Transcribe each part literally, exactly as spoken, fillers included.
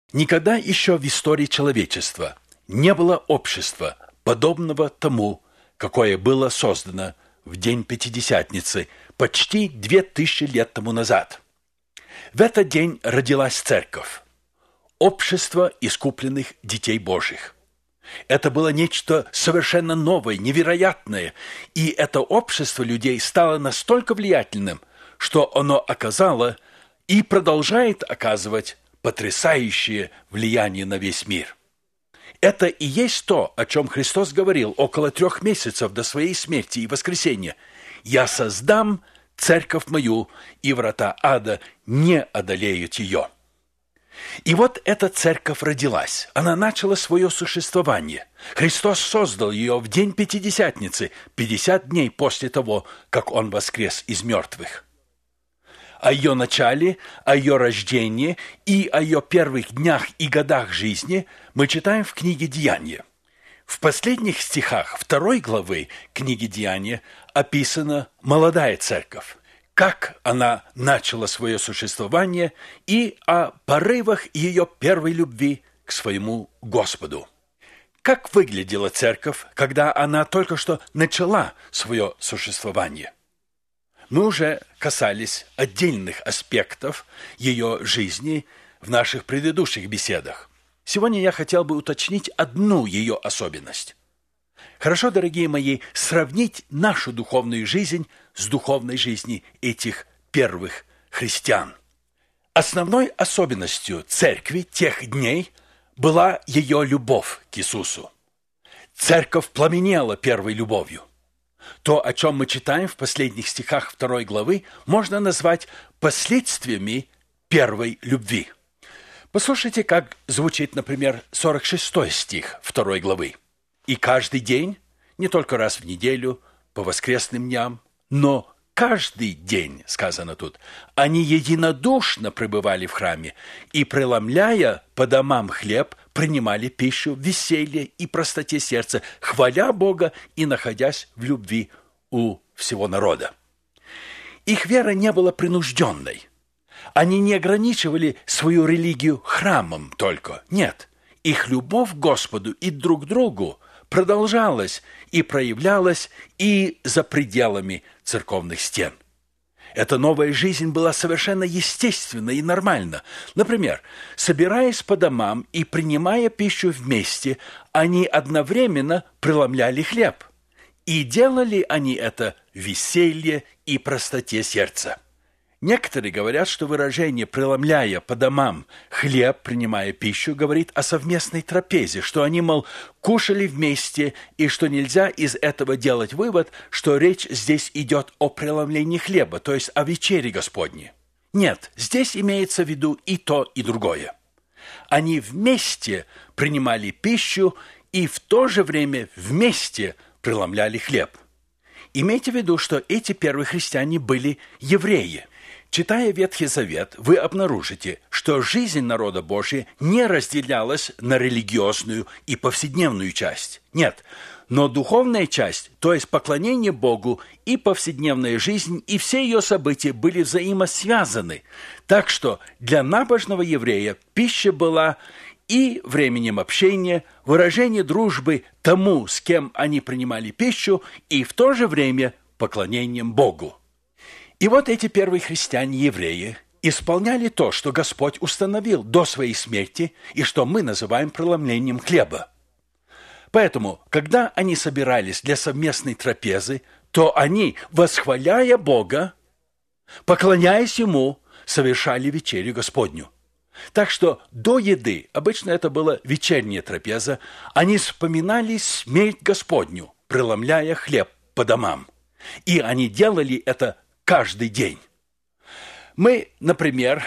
Никогда еще в истории человечества не было общества, подобного тому, какое было создано в день Пятидесятницы почти две тысячи лет тому назад. В этот день родилась церковь, общество искупленных детей Божьих. Это было нечто совершенно новое, невероятное, и это общество людей стало настолько влиятельным, что оно оказало и продолжает оказывать потрясающее влияние на весь мир. Это и есть то, о чем Христос говорил около трех месяцев до своей смерти и воскресения. «Я создам церковь мою, и врата ада не одолеют ее». И вот эта церковь родилась. Она начала свое существование. Христос создал ее в день Пятидесятницы, пятьдесят дней после того, как Он воскрес из мертвых. О ее начале, о ее рождении и о ее первых днях и годах жизни мы читаем в книге «Деяния». В последних стихах второй главы книги «Деяния» описана молодая церковь, как она начала свое существование и о порывах ее первой любви к своему Господу. Как выглядела церковь, когда она только что начала свое существование? Мы уже касались отдельных аспектов ее жизни в наших предыдущих беседах. Сегодня я хотел бы уточнить одну ее особенность. Хорошо, дорогие мои, сравнить нашу духовную жизнь с духовной жизнью этих первых христиан. Основной особенностью церкви тех дней была ее любовь к Иисусу. Церковь пламенела первой любовью. То, о чем мы читаем в последних стихах второй главы, можно назвать последствиями первой любви. Послушайте, как звучит, например, сорок шестой стих второй главы. «И каждый день, не только раз в неделю, по воскресным дням, но каждый день, сказано тут, они единодушно пребывали в храме и, преломляя по домам хлеб, принимали пищу в веселье и простоте сердца, хваля Бога и находясь в любви у всего народа». Их вера не была принужденной. Они не ограничивали свою религию храмом только. Нет, их любовь к Господу и друг к другу продолжалась и проявлялась и за пределами церковных стен. Эта новая жизнь была совершенно естественна и нормальна. Например, собираясь по домам и принимая пищу вместе, они одновременно преломляли хлеб. И делали они это в веселье и простоте сердца. Некоторые говорят, что выражение «преломляя по домам хлеб, принимая пищу» говорит о совместной трапезе, что они, мол, кушали вместе, и что нельзя из этого делать вывод, что речь здесь идет о преломлении хлеба, то есть о вечере Господней. Нет, здесь имеется в виду и то, и другое. Они вместе принимали пищу и в то же время вместе преломляли хлеб. Имейте в виду, что эти первые христиане были евреи. Читая Ветхий Завет, вы обнаружите, что жизнь народа Божия не разделялась на религиозную и повседневную часть. Нет, но духовная часть, то есть поклонение Богу, и повседневная жизнь, и все ее события были взаимосвязаны. Так что для набожного еврея пища была и временем общения, выражение дружбы тому, с кем они принимали пищу, и в то же время поклонением Богу. И вот эти первые христиане-евреи исполняли то, что Господь установил до своей смерти и что мы называем преломлением хлеба. Поэтому, когда они собирались для совместной трапезы, то они, восхваляя Бога, поклоняясь Ему, совершали вечерю Господню. Так что до еды, обычно это была вечерняя трапеза, они вспоминали смерть Господню, преломляя хлеб по домам. И они делали это каждый день. Мы, например,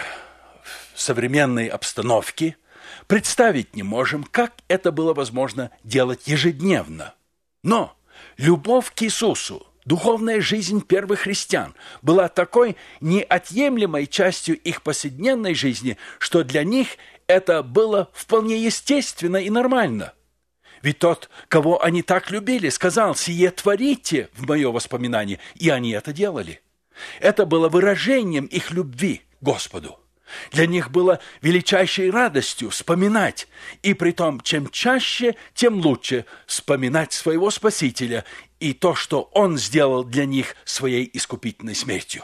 в современной обстановке представить не можем, как это было возможно делать ежедневно. Но любовь к Иисусу, духовная жизнь первых христиан была такой неотъемлемой частью их повседневной жизни, что для них это было вполне естественно и нормально. Ведь тот, кого они так любили, сказал: «Сие творите в мое воспоминание», и они это делали. Это было выражением их любви к Господу. Для них было величайшей радостью вспоминать, и притом, чем чаще, тем лучше вспоминать своего Спасителя и то, что Он сделал для них своей искупительной смертью.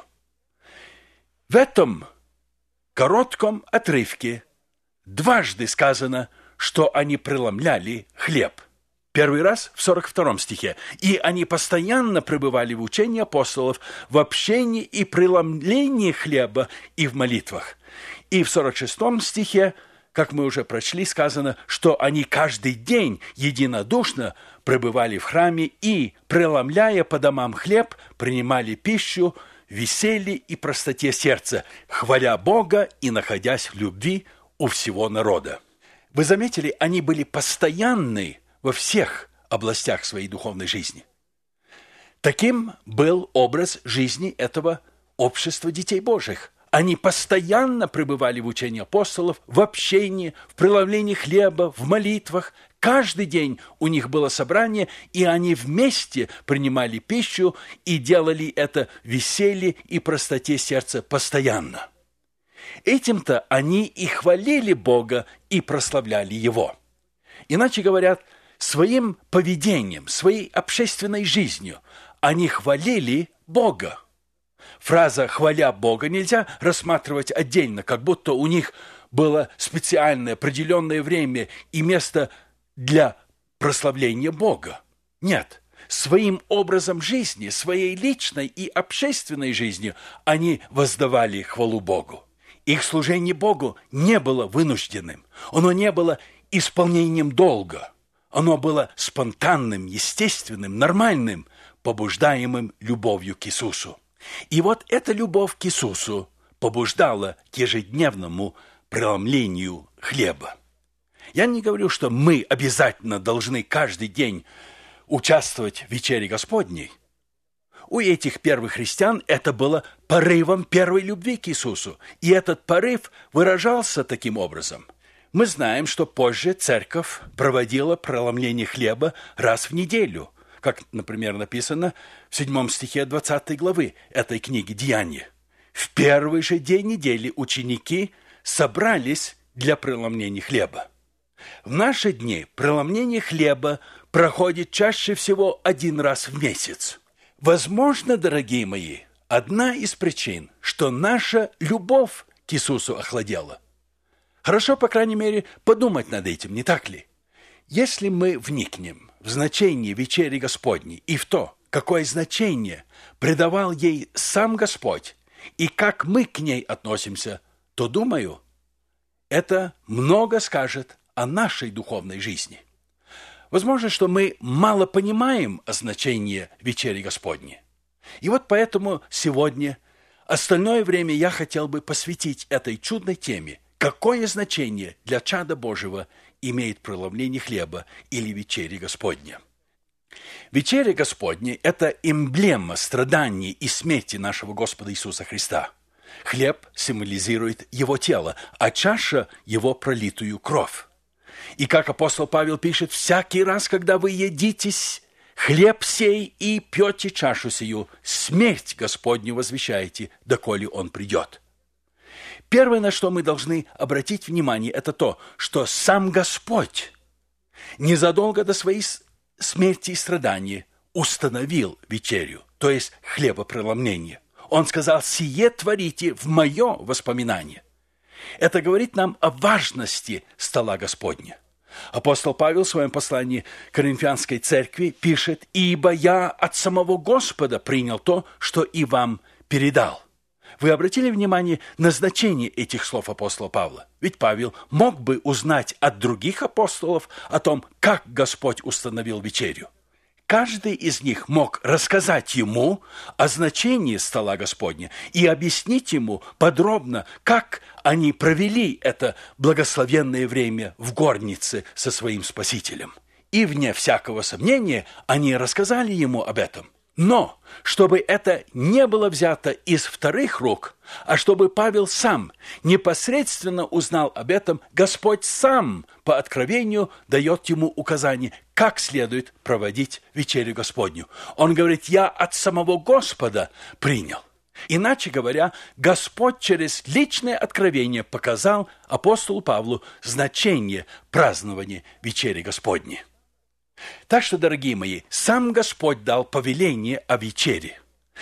В этом коротком отрывке дважды сказано, что они преломляли хлеб. Первый раз в сорок втором стихе. «И они постоянно пребывали в учении апостолов, в общении и преломлении хлеба и в молитвах». И в сорок шестом стихе, как мы уже прочли, сказано, что они каждый день единодушно пребывали в храме и, преломляя по домам хлеб, принимали пищу, веселье и простоте сердца, хваля Бога и находясь в любви у всего народа. Вы заметили, они были постоянны во всех областях своей духовной жизни. Таким был образ жизни этого общества детей Божьих. Они постоянно пребывали в учении апостолов, в общении, в преломлении хлеба, в молитвах. Каждый день у них было собрание, и они вместе принимали пищу и делали это в веселье и простоте сердца постоянно. Этим-то они и хвалили Бога и прославляли Его. Иначе говоря, своим поведением, своей общественной жизнью они хвалили Бога. Фраза «хваля Бога» нельзя рассматривать отдельно, как будто у них было специальное определенное время и место для прославления Бога. Нет, своим образом жизни, своей личной и общественной жизнью они воздавали хвалу Богу. Их служение Богу не было вынужденным, оно не было исполнением долга. Оно было спонтанным, естественным, нормальным, побуждаемым любовью к Иисусу. И вот эта любовь к Иисусу побуждала к ежедневному преломлению хлеба. Я не говорю, что мы обязательно должны каждый день участвовать в вечере Господней. У этих первых христиан это было порывом первой любви к Иисусу, и этот порыв выражался таким образом. Мы знаем, что позже церковь проводила преломление хлеба раз в неделю, как, например, написано в седьмом стихе двадцатой главы этой книги «Деяния». В первый же день недели ученики собрались для преломления хлеба. В наши дни преломление хлеба проходит чаще всего один раз в месяц. Возможно, дорогие мои, одна из причин, что наша любовь к Иисусу охладела. Хорошо, по крайней мере, подумать над этим, не так ли? Если мы вникнем в значение вечери Господней и в то, какое значение придавал ей сам Господь и как мы к ней относимся, то, думаю, это много скажет о нашей духовной жизни. Возможно, что мы мало понимаем о значении вечери Господней. И вот поэтому сегодня остальное время я хотел бы посвятить этой чудной теме, какое значение для чада Божьего имеет преломление хлеба или вечери Господня. Вечеря Господня – это эмблема страданий и смерти нашего Господа Иисуса Христа. Хлеб символизирует Его тело, а чаша – Его пролитую кровь. И как апостол Павел пишет, «Всякий раз, когда вы едитесь хлеб сей и пьете чашу сию, смерть Господню возвещаете, доколе Он придет». Первое, на что мы должны обратить внимание, это то, что сам Господь незадолго до своей смерти и страдания установил вечерю, то есть хлебопреломление. Он сказал: «Сие творите в мое воспоминание». Это говорит нам о важности стола Господня. Апостол Павел в своем послании к Коринфянской церкви пишет: «Ибо я от самого Господа принял то, что и вам передал». Вы обратили внимание на значение этих слов апостола Павла? Ведь Павел мог бы узнать от других апостолов о том, как Господь установил вечерю. Каждый из них мог рассказать ему о значении стола Господня и объяснить ему подробно, как они провели это благословенное время в горнице со своим Спасителем. И, вне всякого сомнения, они рассказали ему об этом. Но, чтобы это не было взято из вторых рук, а чтобы Павел сам непосредственно узнал об этом, Господь сам по откровению дает ему указание, как следует проводить вечерю Господню. Он говорит: «Я от самого Господа принял». Иначе говоря, Господь через личное откровение показал апостолу Павлу значение празднования вечери Господней. Так что, дорогие мои, сам Господь дал повеление о вечере.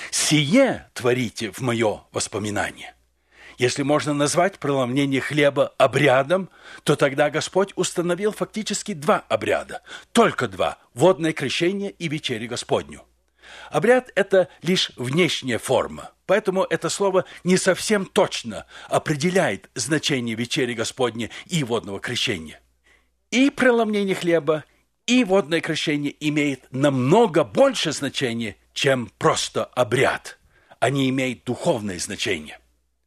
«Сие творите в мое воспоминание». Если можно назвать преломление хлеба обрядом, то тогда Господь установил фактически два обряда. Только два – водное крещение и вечерю Господню. Обряд – это лишь внешняя форма, поэтому это слово не совсем точно определяет значение вечери Господней и водного крещения. И преломление хлеба, и водное крещение имеет намного больше значения, чем просто обряд. Они имеют духовное значение.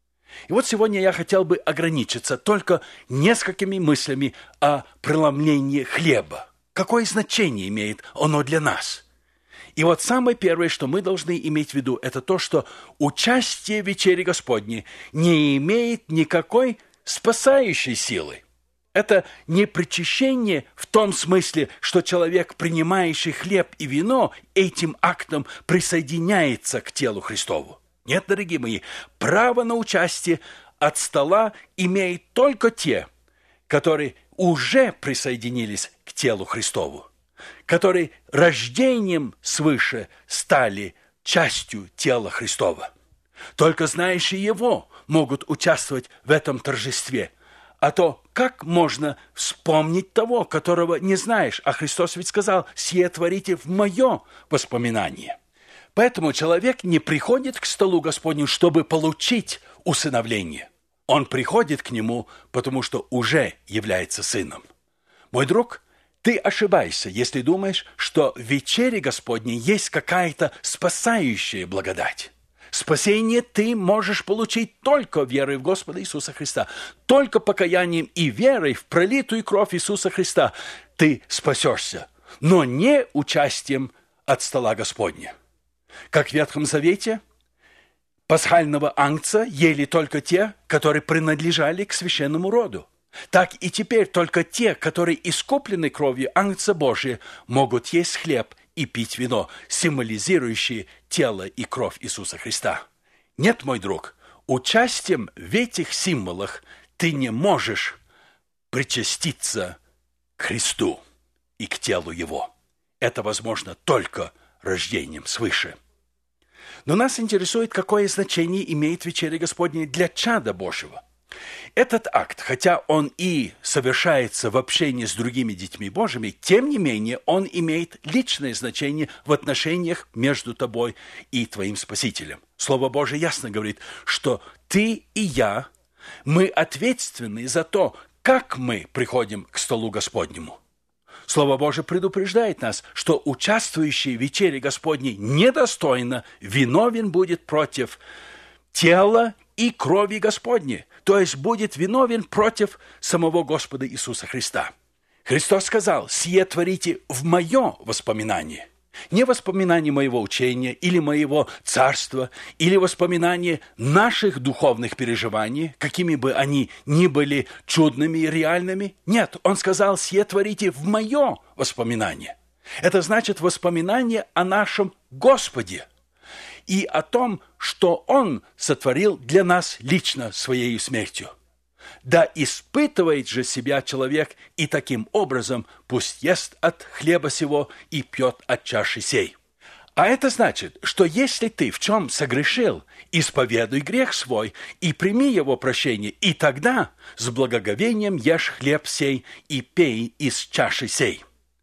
И вот сегодня я хотел бы ограничиться только несколькими мыслями о преломлении хлеба. Какое значение имеет оно для нас? И вот самое первое, что мы должны иметь в виду, это то, что участие в вечере Господней не имеет никакой спасающей силы. Это не причащение в том смысле, что человек, принимающий хлеб и вино, этим актом присоединяется к телу Христову. Нет, дорогие мои, право на участие от стола имеют только те, которые уже присоединились к телу Христову, которые рождением свыше стали частью тела Христова. Только знающие Его могут участвовать в этом торжестве. А то как можно вспомнить того, которого не знаешь? А Христос ведь сказал: «Сие творите в мое воспоминание». Поэтому человек не приходит к столу Господню, чтобы получить усыновление. Он приходит к Нему, потому что уже является сыном. Мой друг, ты ошибаешься, если думаешь, что в вечере Господней есть какая-то спасающая благодать. Спасение ты можешь получить только верой в Господа Иисуса Христа. Только покаянием и верой в пролитую кровь Иисуса Христа ты спасешься, но не участием от стола Господня. Как в Ветхом Завете, пасхального агнца ели только те, которые принадлежали к священному роду. Так и теперь только те, которые искуплены кровью агнца Божия, могут есть хлеб и пить вино, символизирующие тело и кровь Иисуса Христа. Нет, мой друг, участием в этих символах ты не можешь причаститься к Христу и к телу Его. Это возможно только рождением свыше. Но нас интересует, какое значение имеет вечеря Господня для чада Божьего. Этот акт, хотя он и совершается в общении с другими детьми Божьими, тем не менее он имеет личное значение в отношениях между тобой и твоим Спасителем. Слово Божие ясно говорит, что ты и я, мы ответственны за то, как мы приходим к столу Господнему. Слово Божие предупреждает нас, что участвующий в вечере Господней недостойно, виновен будет против тела и крови Господней, то есть будет виновен против самого Господа Иисуса Христа. Христос сказал: «Сие творите в мое воспоминание». Не воспоминание моего учения или моего царства, или воспоминание наших духовных переживаний, какими бы они ни были чудными и реальными. Нет, он сказал: «Сие творите в мое воспоминание». Это значит воспоминание о нашем Господе и о том, что Он сотворил для нас лично Своей смертью. Да испытывает же себя человек, и таким образом пусть ест от хлеба сего и пьет от чаши сей. А это значит, что если ты в чем согрешил, исповедуй грех свой и прими его прощение, и тогда с благоговением ешь хлеб сей и пей из чаши сей.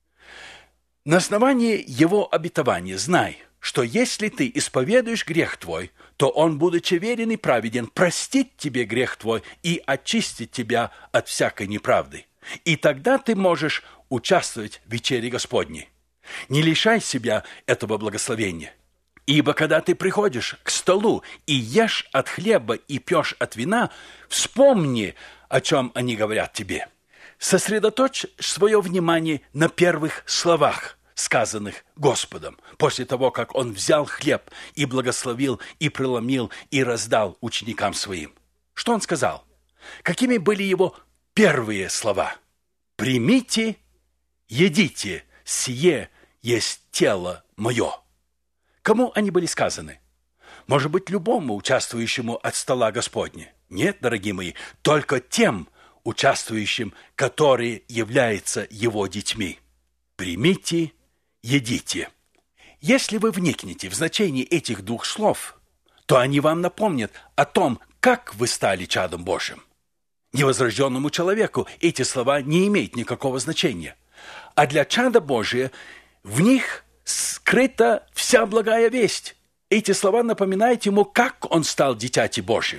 На основании его обетования знай, что если ты исповедуешь грех твой, то он, будучи верен и праведен, простит тебе грех твой и очистит тебя от всякой неправды. И тогда ты можешь участвовать в вечере Господней. Не лишай себя этого благословения. Ибо когда ты приходишь к столу и ешь от хлеба и пьешь от вина, вспомни, о чем они говорят тебе. Сосредоточь свое внимание на первых словах, сказанных Господом, после того, как Он взял хлеб и благословил, и преломил, и раздал ученикам Своим. Что Он сказал? Какими были Его первые слова? «Примите, едите, сие есть тело мое». Кому они были сказаны? Может быть, любому участвующему от стола Господня? Нет, дорогие мои, только тем участвующим, которые являются Его детьми. Примите, едите. Если вы вникнете в значение этих двух слов, то они вам напомнят о том, как вы стали чадом Божьим. Невозрожденному человеку эти слова не имеют никакого значения. А для чада Божия в них скрыта вся благая весть. Эти слова напоминают ему, как он стал дитяти Божьим.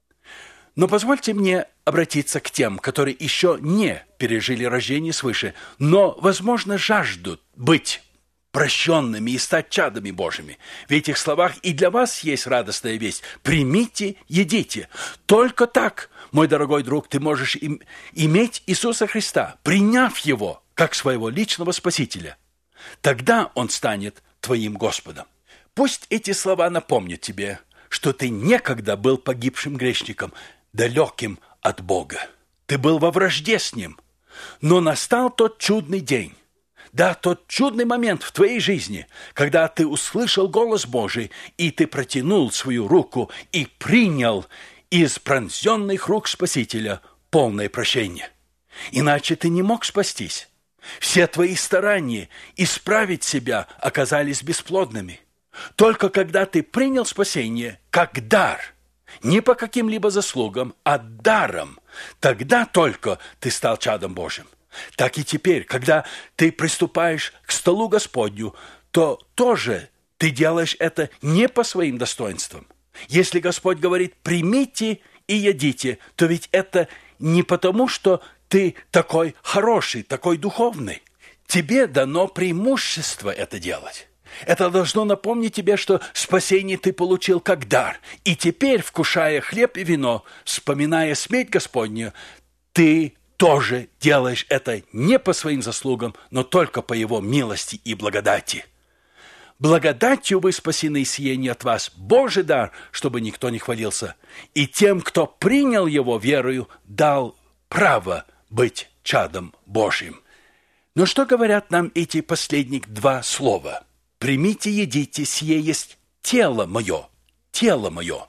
Но позвольте мне обратиться к тем, которые еще не пережили рождение свыше, но, возможно, жаждут быть прощенными и стать чадами Божьими. В этих словах и для вас есть радостная весть. Примите, едите. Только так, мой дорогой друг, ты можешь им, иметь Иисуса Христа, приняв Его как своего личного Спасителя. Тогда Он станет твоим Господом. Пусть эти слова напомнят тебе, что ты некогда был погибшим грешником, далеким от Бога. Ты был во вражде с Ним. Но настал тот чудный день, да, тот чудный момент в твоей жизни, когда ты услышал голос Божий, и ты протянул свою руку и принял из пронзенных рук Спасителя полное прощение. Иначе ты не мог спастись. Все твои старания исправить себя оказались бесплодными. Только когда ты принял спасение как дар, не по каким-либо заслугам, а даром, тогда только ты стал чадом Божьим. Так и теперь, когда ты приступаешь к столу Господню, то тоже ты делаешь это не по своим достоинствам. Если Господь говорит «примите и едите», то ведь это не потому, что ты такой хороший, такой духовный. Тебе дано преимущество это делать. Это должно напомнить тебе, что спасение ты получил как дар. И теперь, вкушая хлеб и вино, вспоминая смерть Господню, ты тоже делаешь это не по своим заслугам, но только по Его милости и благодати. Благодатью вы спасены, сие не от вас, Божий дар, чтобы никто не хвалился. И тем, кто принял Его верою, дал право быть чадом Божьим. Но что говорят нам эти последние два слова? «Примите, едите, сие есть тело мое, тело мое».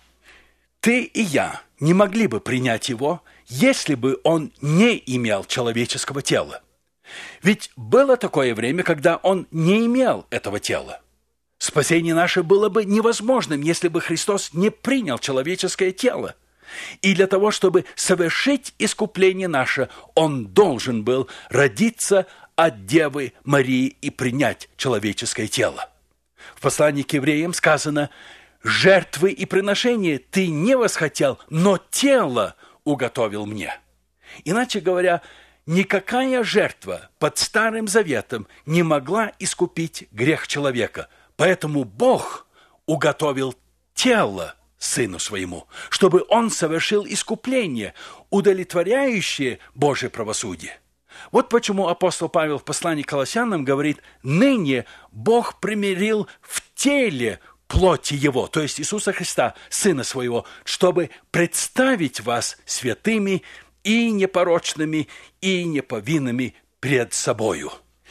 Ты и я не могли бы принять его, если бы он не имел человеческого тела. Ведь было такое время, когда он не имел этого тела. Спасение наше было бы невозможным, если бы Христос не принял человеческое тело. И для того, чтобы совершить искупление наше, Он должен был родиться от Девы Марии и принять человеческое тело. В послании к евреям сказано: «Жертвы и приношения ты не восхотел, но тело уготовил мне». Иначе говоря, никакая жертва под Старым Заветом не могла искупить грех человека. Поэтому Бог уготовил тело Сыну Своему, чтобы Он совершил искупление, удовлетворяющее Божие правосудие. Вот почему апостол Павел в послании к Колоссянам говорит: «Ныне Бог примирил в теле плоти Его», то есть Иисуса Христа, Сына Своего, чтобы представить вас святыми и непорочными, и неповинными пред собою.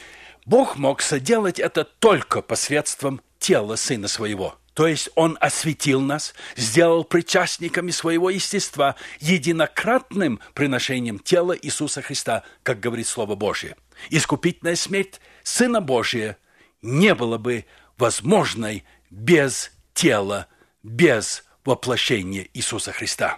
Бог мог соделать это только посредством тела Сына Своего. То есть Он осветил нас, сделал причастниками своего естества единократным приношением тела Иисуса Христа, как говорит Слово Божие. Искупительная смерть Сына Божия не была бы возможной без тела, без воплощения Иисуса Христа.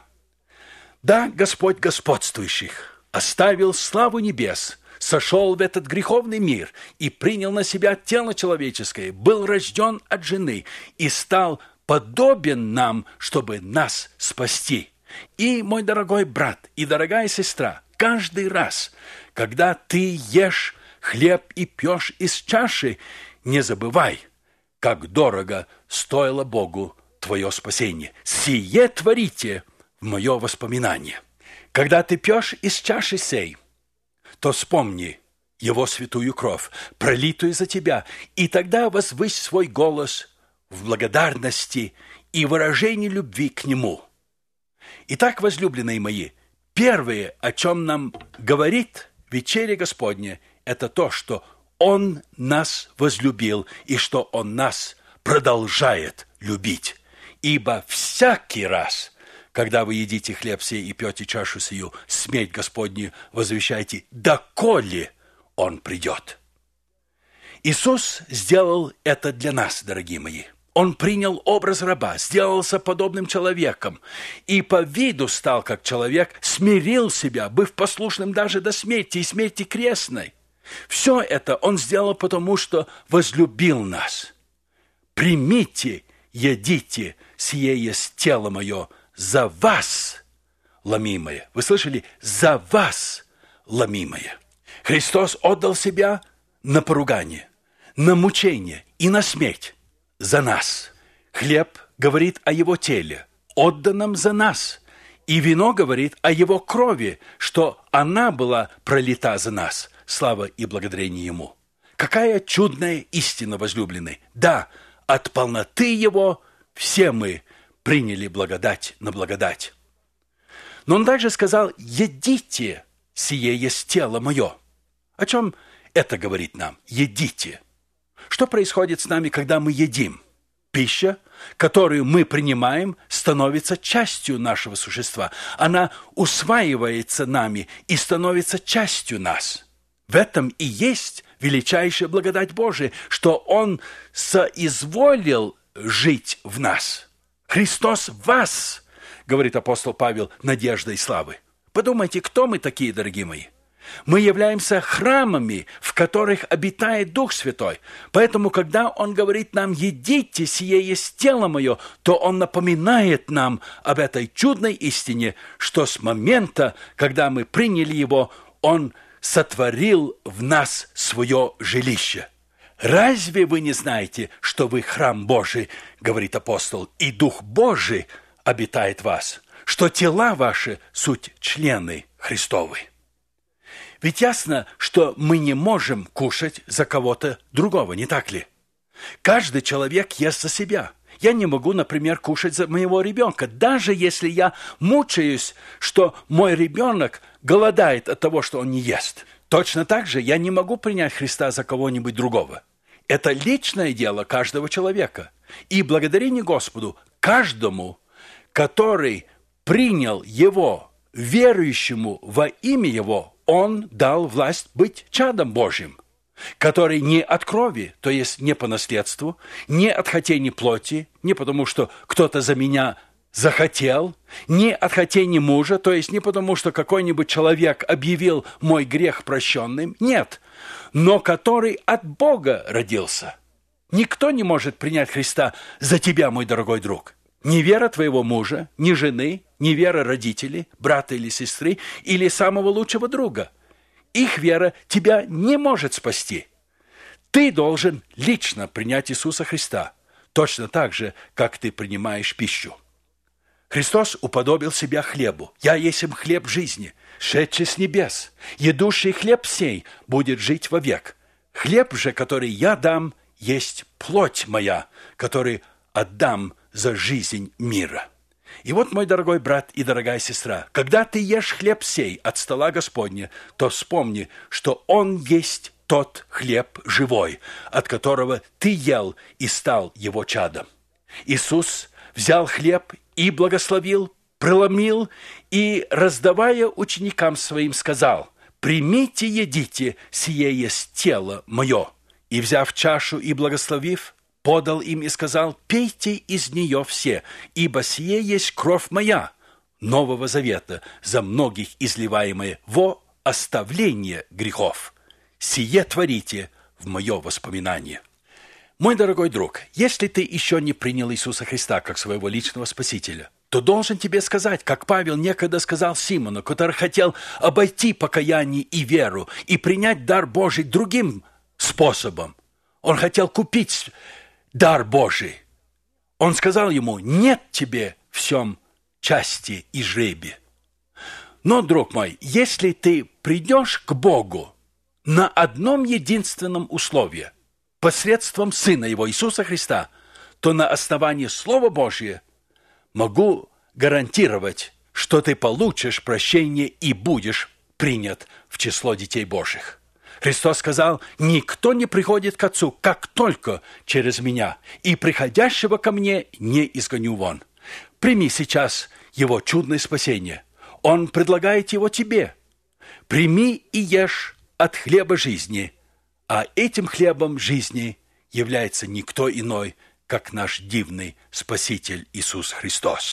Да, Господь господствующих оставил славу небес, сошел в этот греховный мир и принял на себя тело человеческое, был рожден от жены и стал подобен нам, чтобы нас спасти. И, мой дорогой брат и дорогая сестра, каждый раз, когда ты ешь хлеб и пьешь из чаши, не забывай, как дорого стоило Богу твое спасение. Сие творите в мое воспоминание. Когда ты пьешь из чаши сей, то вспомни Его святую кровь, пролитую за тебя, и тогда возвысь свой голос в благодарности и выражении любви к Нему. Итак, возлюбленные мои, первое, о чем нам говорит вечеря Господня, это то, что Он нас возлюбил и что Он нас продолжает любить. Ибо всякий раз, когда вы едите хлеб сей и пьете чашу сию, смерть Господню возвещайте, доколе Он придет». Иисус сделал это для нас, дорогие мои. Он принял образ раба, сделался подобным человеком и по виду стал как человек, смирил себя, быв послушным даже до смерти и смерти крестной. Все это Он сделал потому, что возлюбил нас. «Примите, едите, сие есть тело мое, за вас ломимое». Вы слышали? За вас ломимое. Христос отдал себя на поругание, на мучение и на смерть за нас. Хлеб говорит о Его теле, отданном за нас. И вино говорит о Его крови, что она была пролита за нас. Слава и благодарение Ему. Какая чудная истина, возлюбленный! Да, от полноты Его все мы приняли благодать на благодать. Но Он также сказал: «Едите, сие есть тело мое». О чем это говорит нам? Едите. Что происходит с нами, когда мы едим? Пища, которую мы принимаем, становится частью нашего существа. Она усваивается нами и становится частью нас. В этом и есть величайшая благодать Божия, что Он соизволил жить в нас. Христос в вас, говорит апостол Павел, надежда и славы. Подумайте, кто мы такие, дорогие мои? Мы являемся храмами, в которых обитает Дух Святой. Поэтому, когда Он говорит нам: «Едите, сие есть тело мое», то Он напоминает нам об этой чудной истине, что с момента, когда мы приняли Его, Он сотворил в нас свое жилище. «Разве вы не знаете, что вы храм Божий, — говорит апостол, — и Дух Божий обитает в вас, что тела ваши суть члены Христовы?» Ведь ясно, что мы не можем кушать за кого-то другого, не так ли? Каждый человек ест за себя. Я не могу, например, кушать за моего ребенка, даже если я мучаюсь, что мой ребенок голодает от того, что он не ест. Точно так же я не могу принять Христа за кого-нибудь другого. Это личное дело каждого человека. И благодарение Господу каждому, который принял Его, верующему во имя Его, Он дал власть быть чадом Божьим, который не от крови, то есть не по наследству, не от хотения плоти, не потому что кто-то за меня захотел, не от хотения мужа, то есть не потому что какой-нибудь человек объявил мой грех прощенным, нет, но который от Бога родился. Никто не может принять Христа за тебя, мой дорогой друг. Ни вера твоего мужа, ни жены, ни вера родителей, брата или сестры, или самого лучшего друга. Их вера тебя не может спасти. Ты должен лично принять Иисуса Христа, точно так же, как ты принимаешь пищу. Христос уподобил себя хлебу. «Я есть хлеб жизни, шедший с небес. Едущий хлеб сей будет жить вовек. Хлеб же, который я дам, есть плоть моя, который отдам за жизнь мира». И вот, мой дорогой брат и дорогая сестра, когда ты ешь хлеб сей от стола Господня, то вспомни, что Он есть тот хлеб живой, от которого ты ел и стал Его чадом. Иисус взял хлеб и благословил, преломил, и, раздавая ученикам Своим, сказал: «Примите, едите, сие есть тело мое». И, взяв чашу и благословив, подал им и сказал: «Пейте из нее все, ибо сие есть кровь моя, Нового Завета, за многих изливаемая во оставление грехов. Сие творите в мое воспоминание». Мой дорогой друг, если ты еще не принял Иисуса Христа как своего личного Спасителя, то должен тебе сказать, как Павел некогда сказал Симону, который хотел обойти покаяние и веру и принять дар Божий другим способом. Он хотел купить дар Божий. Он сказал ему: «Нет тебе в всем части и жребия». Но, друг мой, если ты придешь к Богу на одном единственном условии, посредством Сына Его, Иисуса Христа, то на основании Слова Божия могу гарантировать, что ты получишь прощение и будешь принят в число детей Божьих. Христос сказал: «Никто не приходит к Отцу, как только через Меня, и приходящего ко Мне не изгоню вон». Прими сейчас Его чудное спасение. Он предлагает его тебе. Прими и ешь от хлеба жизни, а этим хлебом жизни является никто иной, как наш дивный Спаситель Иисус Христос.